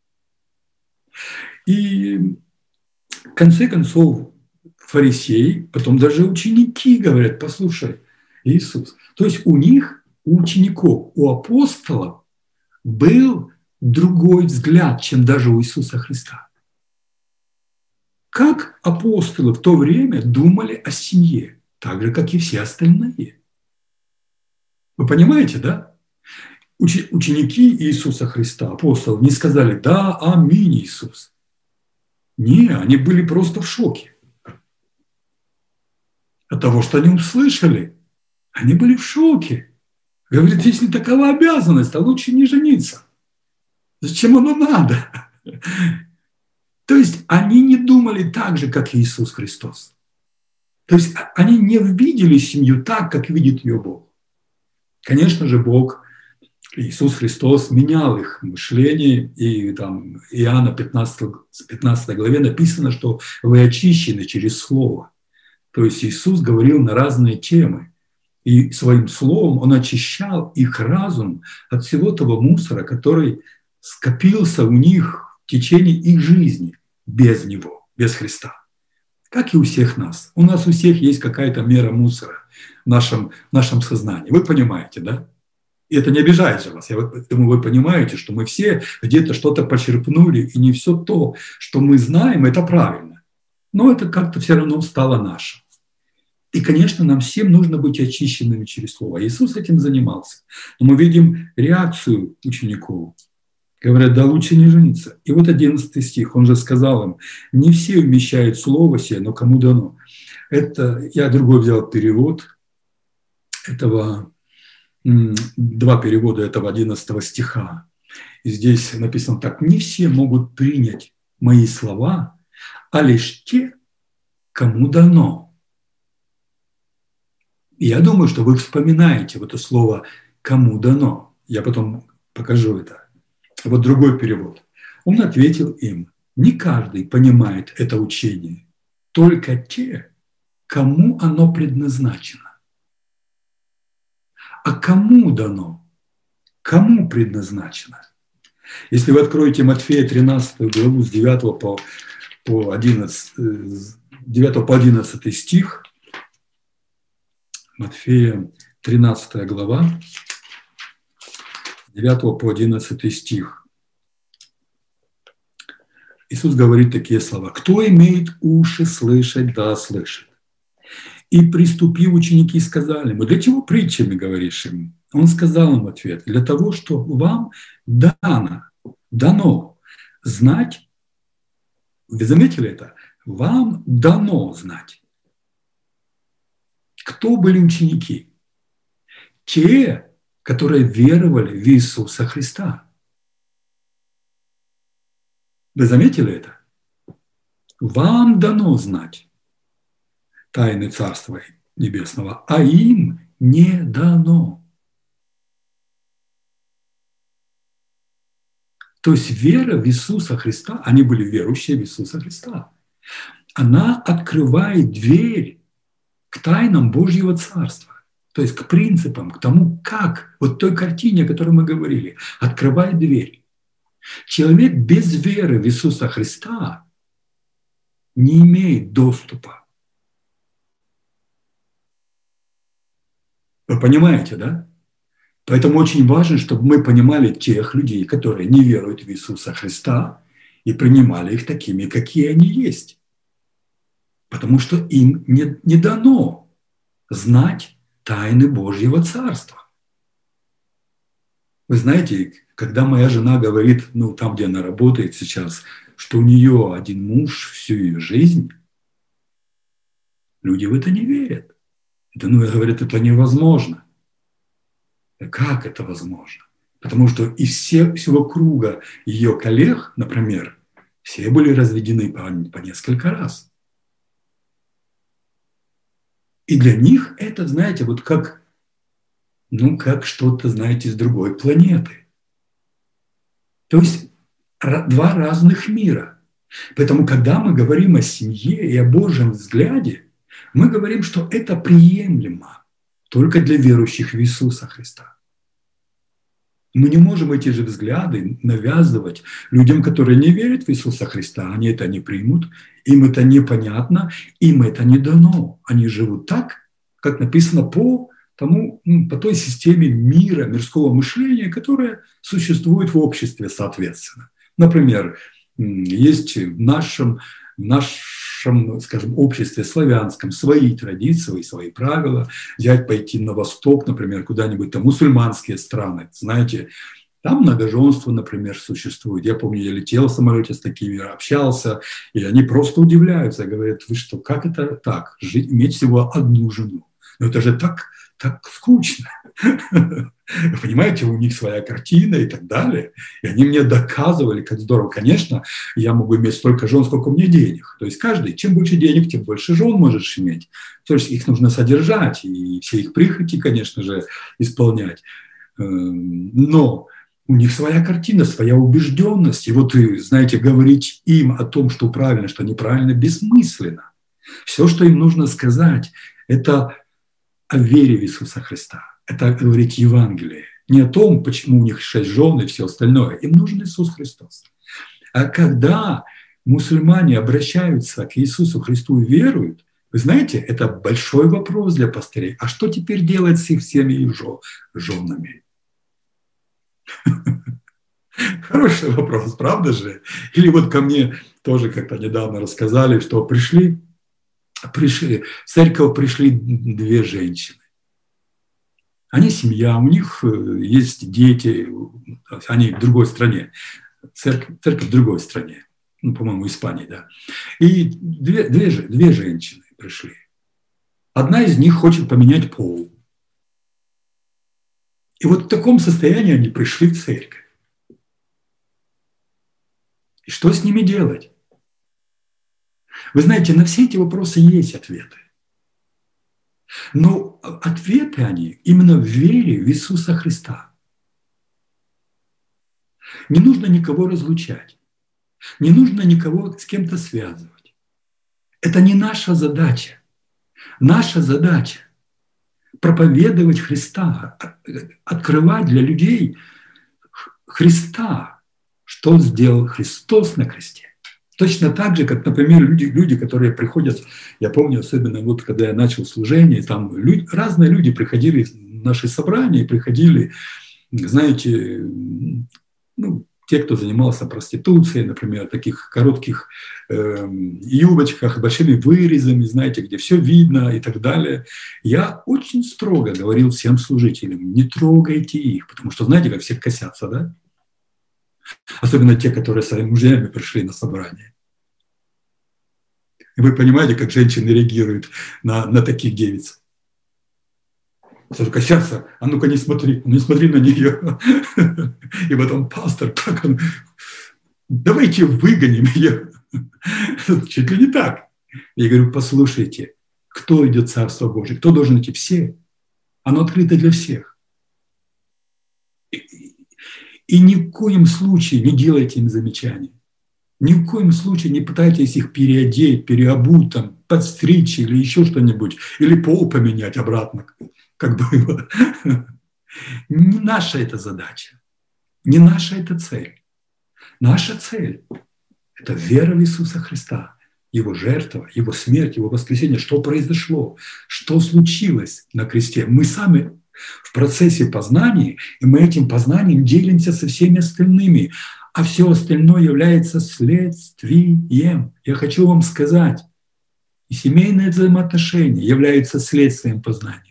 И в конце концов фарисеи, потом даже ученики говорят, послушай, Иисус. То есть у них, у учеников, у апостолов был другой взгляд, чем даже у Иисуса Христа. Как апостолы в то время думали о семье, так же, как и все остальные. Вы понимаете, да? Ученики Иисуса Христа, апостолы, не сказали «Да, аминь, Иисус». Не, они были просто в шоке от того, что они услышали. Они были в шоке. Говорит, если такова обязанность, то лучше не жениться. Зачем оно надо? То есть они не думали так же, как Иисус Христос. То есть они не видели семью так, как видит ее Бог. Конечно же, Бог, Иисус Христос менял их мышление. И там Иоанна пятнадцатой главе написано, что вы очищены через Слово. То есть Иисус говорил на разные темы. И своим словом Он очищал их разум от всего того мусора, который скопился у них в течение их жизни без Него, без Христа. Как и у всех нас. У нас у всех есть какая-то мера мусора в нашем, в нашем сознании. Вы понимаете, да? И это не обижает же вас. Я думаю, вы понимаете, что мы все где-то что-то почерпнули, и не все то, что мы знаем, это правильно. Но это как-то все равно стало нашим. И, конечно, нам всем нужно быть очищенными через Слово. Иисус этим занимался. Но мы видим реакцию учеников. Говорят, да лучше не жениться. И вот одиннадцатый стих, он же сказал им, не все вмещают Слово сие, но кому дано. Это, я другой взял перевод этого, два перевода этого одиннадцатого стиха. И здесь написано так, не все могут принять мои слова, а лишь те, кому дано. И я думаю, что вы вспоминаете вот это слово «кому дано». Я потом покажу это. Вот другой перевод. Он ответил им, не каждый понимает это учение, только те, кому оно предназначено. А кому дано? Кому предназначено? Если вы откроете Матфея тринадцатую главу с девятого по, по одиннадцатый стих, Матфея тринадцатая глава, с девятого по одиннадцатый стих. Иисус говорит такие слова. «Кто имеет уши слышать, да слышит». И приступив, ученики сказали ему, для чего притчами говоришь им? Он сказал им в ответ, для того, что вам дано, дано знать, вы заметили это? Вам дано знать. Кто были ученики? Те, которые веровали в Иисуса Христа. Вы заметили это? Вам дано знать тайны Царства Небесного, а им не дано. То есть вера в Иисуса Христа, они были верующие в Иисуса Христа, она открывает дверь к тайнам Божьего Царства, то есть к принципам, к тому, как, вот той картине, о которой мы говорили, открывает дверь. Человек без веры в Иисуса Христа не имеет доступа. Вы понимаете, да? Поэтому очень важно, чтобы мы понимали тех людей, которые не веруют в Иисуса Христа, и принимали их такими, какие они есть. Потому что им не, не дано знать тайны Божьего Царства. Вы знаете, когда моя жена говорит, ну, там, где она работает сейчас, что у нее один муж всю ее жизнь, люди в это не верят. Это, ну, говорят, это невозможно. Как это возможно? Потому что из все, всего круга ее коллег, например, все были разведены по, по несколько раз. И для них это, знаете, вот как, ну, как что-то, знаете, с другой планеты. То есть два разных мира. Поэтому, когда мы говорим о семье и о Божьем взгляде, мы говорим, что это приемлемо только для верующих в Иисуса Христа. Мы не можем эти же взгляды навязывать людям, которые не верят в Иисуса Христа. Они это не примут, им это непонятно, им это не дано. Они живут так, как написано по, тому, по той системе мира, мирского мышления, которая существует в обществе, соответственно. Например, есть в нашем, в нашем, скажем, обществе славянском свои традиции, свои правила. Взять, пойти на восток, например, куда-нибудь, там мусульманские страны, знаете, там многоженство, например, существует. Я помню, я летел в самолете с такими, общался, и они просто удивляются, говорят, вы что, как это так, жить, иметь всего одну жену? Ну это же так, так скучно. Понимаете, у них своя картина и так далее. И они мне доказывали, как здорово. Конечно, я могу иметь столько жен, сколько у меня денег. То есть каждый, чем больше денег, тем больше жен можешь иметь. То есть их нужно содержать, и все их прихоти, конечно же, исполнять. Но у них своя картина, своя убежденность. И вот, знаете, говорить им о том, что правильно, что неправильно, бессмысленно. Все, что им нужно сказать, это о вере в Иисуса Христа. Это говорить Евангелие. Не о том, почему у них шесть жен и все остальное. Им нужен Иисус Христос. А когда мусульмане обращаются к Иисусу Христу и веруют, вы знаете, это большой вопрос для пастырей. А что теперь делать с их всеми их женами? Хороший вопрос, правда же? Или вот ко мне тоже как-то недавно рассказали, что пришли, пришли, в церковь пришли две женщины. Они семья, у них есть дети, они в другой стране, церковь, церковь в другой стране, ну, по-моему, в Испании, да. И две, две, две женщины пришли. Одна из них хочет поменять пол. И вот в таком состоянии они пришли в церковь. И что с ними делать? Вы знаете, на все эти вопросы есть ответы. Но ответы они именно в вере в Иисуса Христа. Не нужно никого разлучать. Не нужно никого с кем-то связывать. Это не наша задача. Наша задача – проповедовать Христа, открывать для людей Христа, что сделал Христос на кресте. Точно так же, как, например, люди, люди, которые приходят, я помню, особенно вот когда я начал служение, там люди, разные люди приходили в наши собрания, приходили, знаете, ну, те, кто занимался проституцией, например, в таких коротких э, юбочках, большими вырезами, знаете, где все видно и так далее. Я очень строго говорил всем служителям, не трогайте их, потому что, знаете, как все косятся, да? Особенно те, которые своими мужьями пришли на собрание. И вы понимаете, как женщины реагируют на, на таких девиц. Сразу косятся, а ну-ка не смотри, не смотри на нее. И потом пастор, как он, давайте выгоним ее. Чуть ли не так. Я говорю, послушайте, кто идет в Царство Божие, кто должен идти? Все. Оно открыто для всех. И ни в коем случае не делайте им замечаний. Ни в коем случае не пытайтесь их переодеть, переобуть, там, подстричь или еще что-нибудь, или пол поменять обратно, как было. Не наша это задача, не наша это цель. Наша цель – это вера в Иисуса Христа, Его жертва, Его смерть, Его воскресение. Что произошло, что случилось на кресте. Мы сами в процессе познания, и мы этим познанием делимся со всеми остальными, а все остальное является следствием. Я хочу вам сказать, и семейные взаимоотношения являются следствием познания.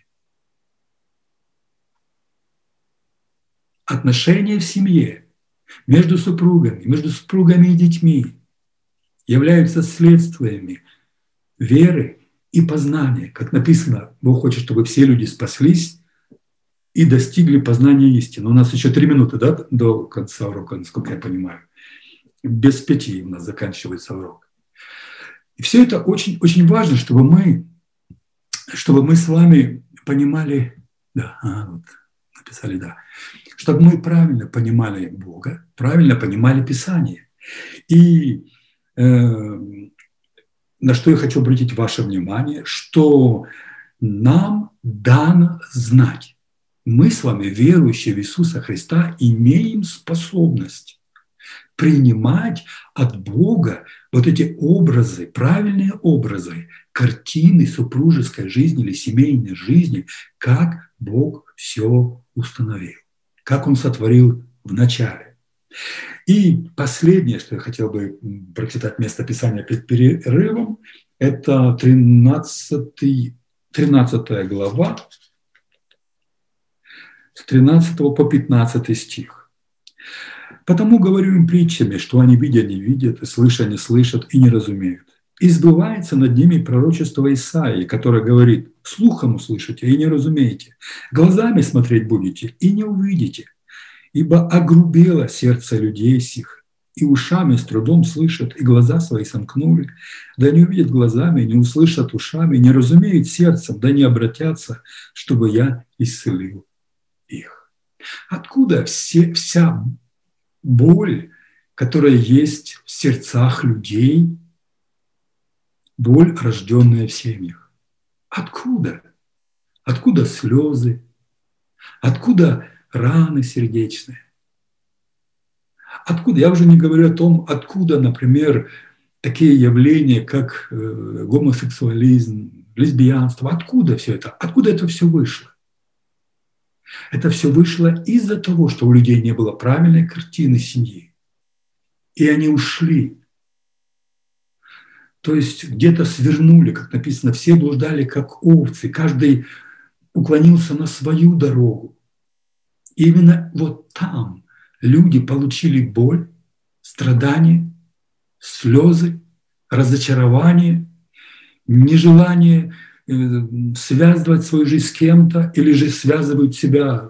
Отношения в семье, между супругами, между супругами и детьми, являются следствиями веры и познания. Как написано, Бог хочет, чтобы все люди спаслись и достигли познания истины. У нас еще три минуты, да, до конца урока, насколько я понимаю. Без пяти у нас заканчивается урок. И все это очень, очень важно, чтобы мы, чтобы мы с вами понимали, да, а, вот, написали, да, чтобы мы правильно понимали Бога, правильно понимали Писание. И э, на что я хочу обратить ваше внимание, что нам дано знать. Мы с вами, верующие в Иисуса Христа, имеем способность принимать от Бога вот эти образы, правильные образы, картины супружеской жизни или семейной жизни, как Бог все установил, как Он сотворил в начале. И последнее, что я хотел бы прочитать место Писания перед перерывом, это тринадцатая глава, с тринадцатого по пятнадцатый стих. «Потому говорю им притчами, что они видя не видят, и слыша не слышат, и не разумеют. И сбывается над ними пророчество Исаии, которое говорит: слухом услышите и не разумеете, глазами смотреть будете и не увидите, ибо огрубело сердце людей сих, и ушами с трудом слышат, и глаза свои сомкнули, да не увидят глазами, не услышат ушами, не разумеют сердцем, да не обратятся, чтобы я исцелил их». Откуда все, вся боль, которая есть в сердцах людей, боль, рожденная в семьях? Откуда? Откуда слезы? Откуда раны сердечные? Откуда? Я уже не говорю о том, откуда, например, такие явления, как гомосексуализм, лесбиянство. Откуда все это? Откуда это все вышло? Это все вышло из-за того, что у людей не было правильной картины семьи. И они ушли. То есть где-то свернули, как написано, все блуждали как овцы, каждый уклонился на свою дорогу. И именно вот там люди получили боль, страдания, слезы, разочарование, нежелание связывать свою жизнь с кем-то, или же связывают себя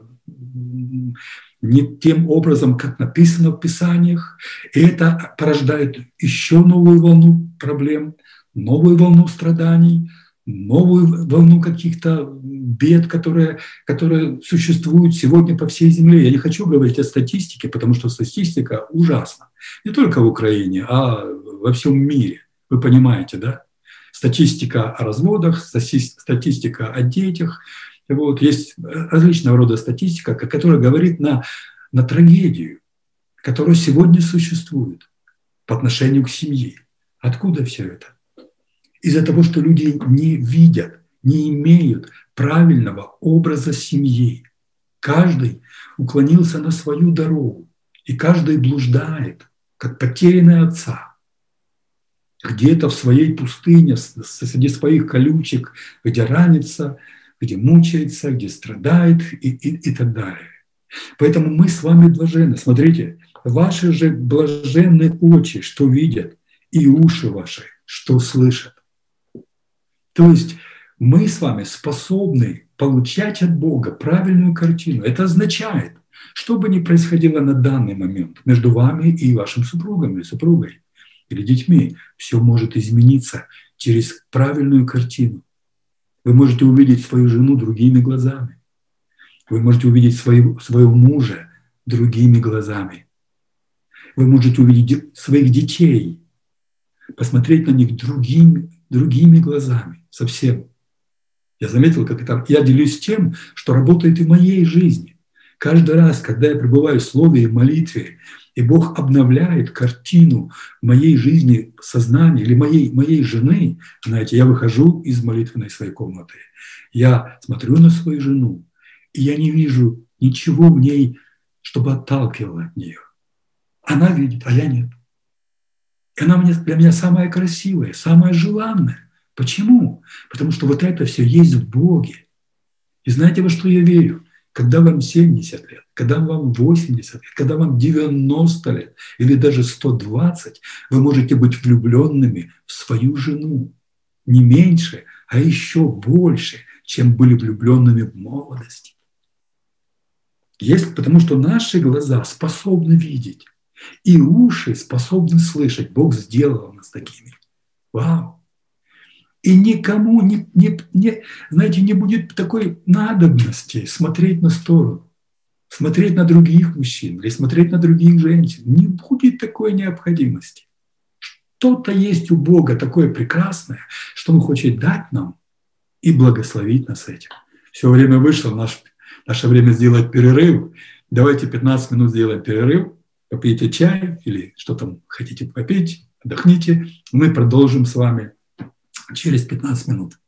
не тем образом, как написано в Писаниях. И это порождает еще новую волну проблем, новую волну страданий, новую волну каких-то бед, которые, которые существуют сегодня по всей земле. Я не хочу говорить о статистике, потому что статистика ужасна. Не только в Украине, а во всем мире. Вы понимаете, да? Статистика о разводах, статистика о детях. Вот. Есть различного рода статистика, которая говорит на, на трагедию, которая сегодня существует по отношению к семье. Откуда все это? Из-за того, что люди не видят, не имеют правильного образа семьи. Каждый уклонился на свою дорогу, и каждый блуждает, как потерянный отца. Где-то в своей пустыне, среди своих колючек, где ранится, где мучается, где страдает и, и, и так далее. Поэтому мы с вами блаженны. Смотрите, ваши же блаженные очи, что видят, и уши ваши, что слышат. То есть мы с вами способны получать от Бога правильную картину. Это означает, что бы ни происходило на данный момент между вами и вашим супругом или супругой, или детьми, все может измениться через правильную картину. Вы можете увидеть свою жену другими глазами. Вы можете увидеть свою, своего мужа другими глазами. Вы можете увидеть своих детей, посмотреть на них другими, другими глазами, совсем. Я заметил, как это. Я делюсь тем, что работает и в моей жизни. Каждый раз, когда я пребываю в слове и молитве, и Бог обновляет картину моей жизни, сознания или моей, моей жены, знаете, я выхожу из молитвенной своей комнаты, я смотрю на свою жену, и я не вижу ничего в ней, чтобы отталкивало от нее. Она видит, а я нет. И она для меня самая красивая, самая желанная. Почему? Потому что вот это все есть в Боге. И знаете, во что я верю? когда вам семьдесят лет, когда вам восемьдесят лет, когда вам девяносто лет или даже сто двадцать, вы можете быть влюбленными в свою жену не меньше, а еще больше, чем были влюбленными в молодости. Есть, потому что наши глаза способны видеть, и уши способны слышать. Бог сделал нас такими. Вау! И никому, не, не, не, знаете, не будет такой надобности смотреть на сторону, смотреть на других мужчин или смотреть на других женщин. Не будет такой необходимости. Что-то есть у Бога такое прекрасное, что Он хочет дать нам и благословить нас этим. Все время вышло, наш, наше время сделать перерыв. Давайте пятнадцать минут сделаем перерыв, попейте чай или что там хотите попить, отдохните. Мы продолжим с вами через пятнадцать минут.